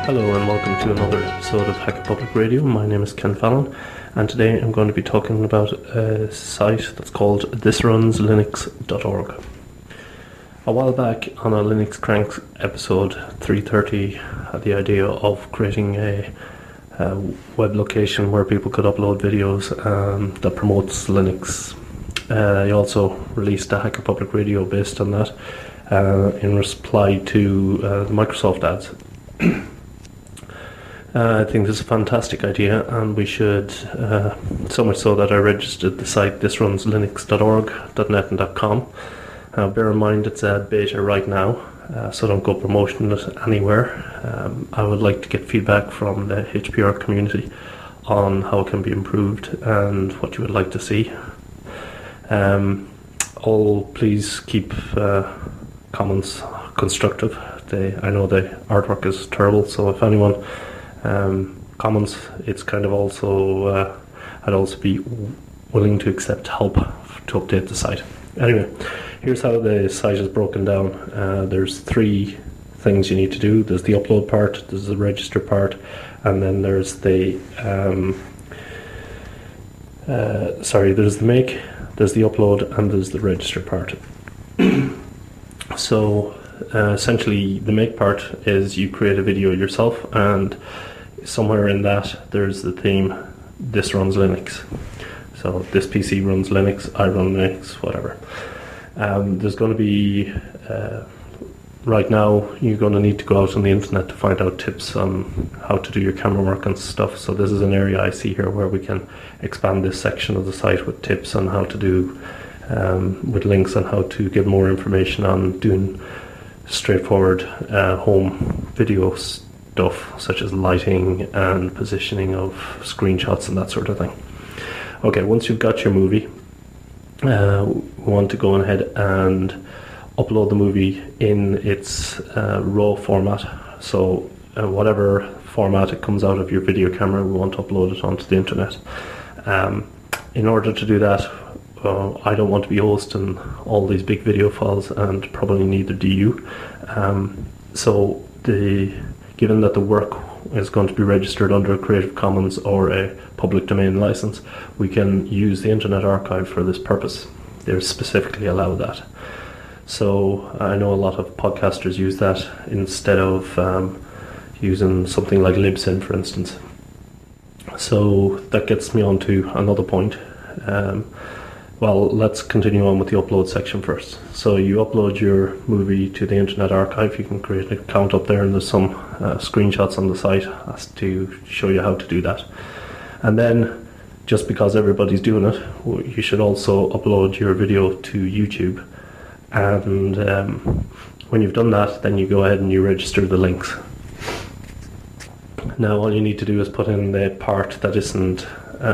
Hello and welcome to another episode of Hacker Public Radio. My name is Ken Fallon, and today I'm going to be talking about a site that's called thisrunslinux.org. A while back on a Linux Cranks episode 330, I had the idea of creating a web location where people could upload videos that promotes Linux. I also released a Hacker Public Radio based on that in reply to the Microsoft ads. I think this is a fantastic idea, and we should, so much so that I registered the site thisrunslinux.org, .net and .com. Bear in mind it's a beta right now, so don't go promoting it anywhere. I would like to get feedback from the HPR community on how it can be improved and what you would like to see. Please keep comments constructive. I know the artwork is terrible, so if anyone comments, it's kind of also I'd also be willing to accept help to update the site. Anyway, here's how the site is broken down. There's three things you need to do. There's the upload part, there's the register part, and then there's the there's the make, there's the upload, and there's the register part. So essentially the make part is you create a video yourself, and somewhere in that there's the theme This Runs Linux. So this PC runs Linux, I run Linux, whatever. There's going to be right now you're going to need to go out on the internet to find out tips on how to do your camera work and stuff. So this is an area I see here where we can expand this section of the site with tips on how to do with links on how to get more information on doing straightforward home video stuff such as lighting and positioning of screenshots and that sort of thing. Okay, once you've got your movie, we want to go ahead and upload the movie in its RAW format. So whatever format it comes out of your video camera, we want to upload it onto the internet. In order to do that, I don't want to be hosting all these big video files, and probably neither do you. So given that the work is going to be registered under a Creative Commons or a public domain license, we can use the Internet Archive for this purpose. They're specifically allowed that. So I know a lot of podcasters use that instead of using something like Libsyn, for instance. So that gets me on to another point. Well, let's continue on with the upload section first. So you upload your movie to the Internet Archive. You can create an account up there, and there's some screenshots on the site as to show you how to do that. And then, just because everybody's doing it, you should also upload your video to YouTube. And when you've done that, then you go ahead and you register the links. Now all you need to do is put in the part that isn't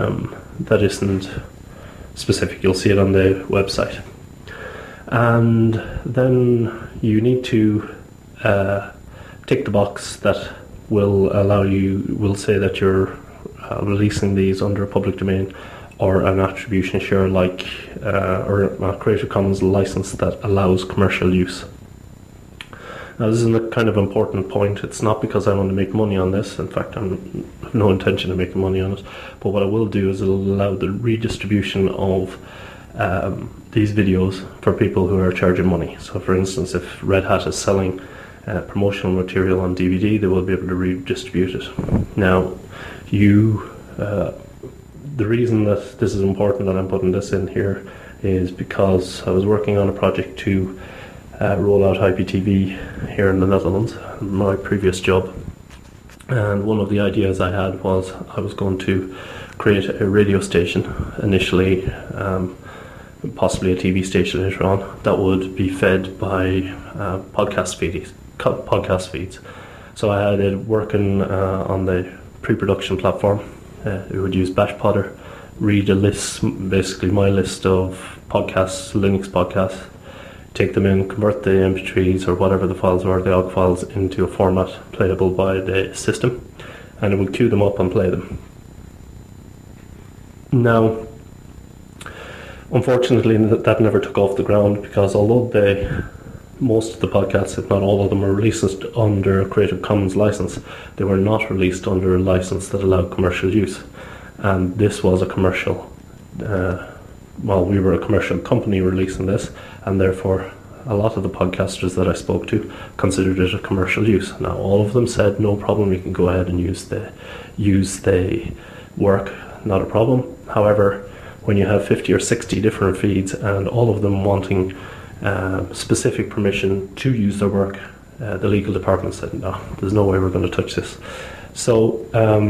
specific. You'll see it on the website, and then you need to tick the box that will say that you're releasing these under a public domain or an attribution share or a Creative Commons license that allows commercial use. Now this is a kind of important point. It's not because I want to make money on this. In fact, I have no intention of making money on it. But what I will do is it'll allow the redistribution of these videos for people who are charging money. So for instance, if Red Hat is selling promotional material on DVD, they will be able to redistribute it. Now, the reason that this is important that I'm putting this in here is because I was working on a project to roll out IPTV here in the Netherlands, my previous job, and one of the ideas I had was I was going to create a radio station initially, possibly a TV station later on, that would be fed by podcast feeds. So I had it working on the pre-production platform. It would use BashPodder, read a list, basically my list of podcasts, Linux podcasts, take them in, convert the MP3s or whatever the files were, the OGG files, into a format playable by the system, and it would queue them up and play them. Now, unfortunately, that never took off the ground, because although the most of the podcasts, if not all of them, are released under a Creative Commons license. They were not released under a license that allowed commercial use. And this was a commercial, we were a commercial company releasing this, and therefore a lot of the podcasters that I spoke to considered it a commercial use. Now, all of them said, no problem, you can go ahead and use the work, not a problem. However, when you have 50 or 60 different feeds and all of them wanting specific permission to use their work, the legal department said, no, there's no way we're going to touch this. So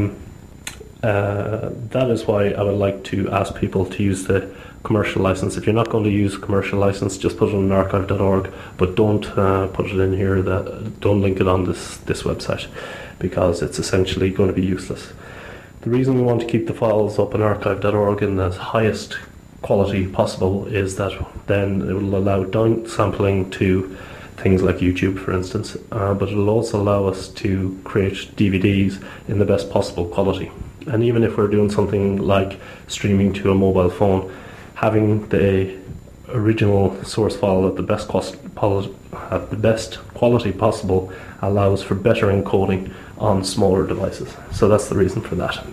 that is why I would like to ask people to use the commercial license. If you're not going to use a commercial license, just put it on archive.org, but don't put it in here, don't link it on this website, because it's essentially going to be useless. The reason we want to keep the files up on archive.org in the highest quality possible is that then it will allow downsampling to things like YouTube, for instance, but it will also allow us to create DVDs in the best possible quality. And even if we're doing something like streaming to a mobile phone, having the original source file at the best quality possible allows for better encoding on smaller devices. So that's the reason for that.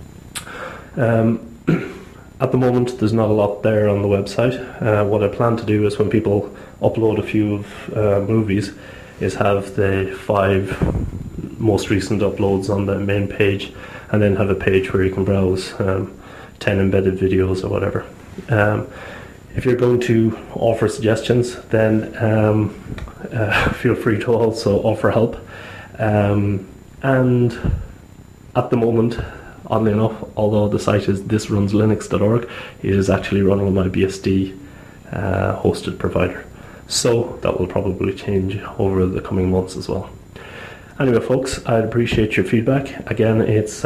At the moment, there's not a lot there on the website. What I plan to do is, when people upload a few movies, is have the 5 most recent uploads on the main page, and then have a page where you can browse 10 embedded videos or whatever. If you're going to offer suggestions, then feel free to also offer help. And at the moment, oddly enough, although the site is thisrunslinux.org, it is actually running on my BSD hosted provider. So that will probably change over the coming months as well. Anyway, folks, I'd appreciate your feedback. Again, it's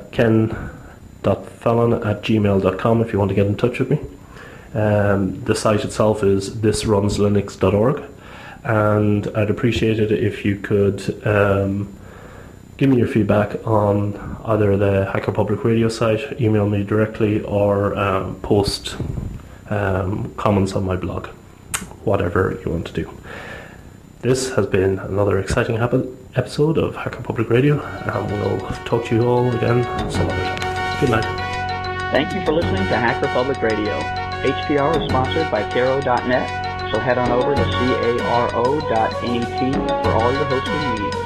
ken.fallon@gmail.com if you want to get in touch with me. The site itself is thisrunslinux.org, and I'd appreciate it if you could give me your feedback on either the Hacker Public Radio site, email me directly, or post comments on my blog, whatever you want to do. This has been another exciting episode of Hacker Public Radio, and we'll talk to you all again some other time. Good night. Thank you for listening to Hacker Public Radio. HPR is sponsored by Caro.net, so head on over to caro.net for all your hosting needs.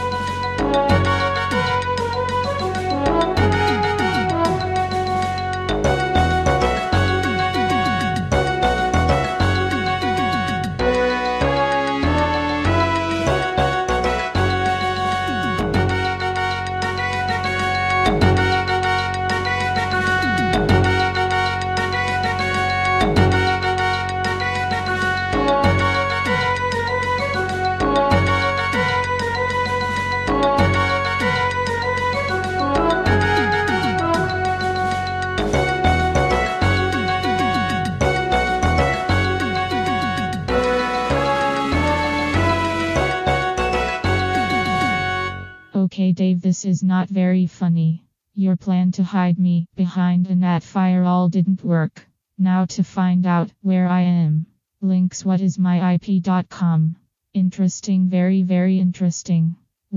Okay, Dave, this is not very funny. Your plan to hide me behind a NAT firewall didn't work. Now to find out where I am. Links whatismyip.com. Interesting, very, very interesting.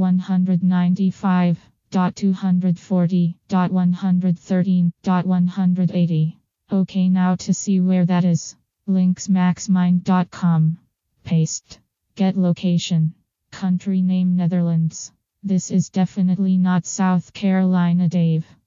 195.240.113.180. Okay, now to see where that is. Links maxmind.com. Paste. Get location. Country name Netherlands. This is definitely not South Carolina, Dave.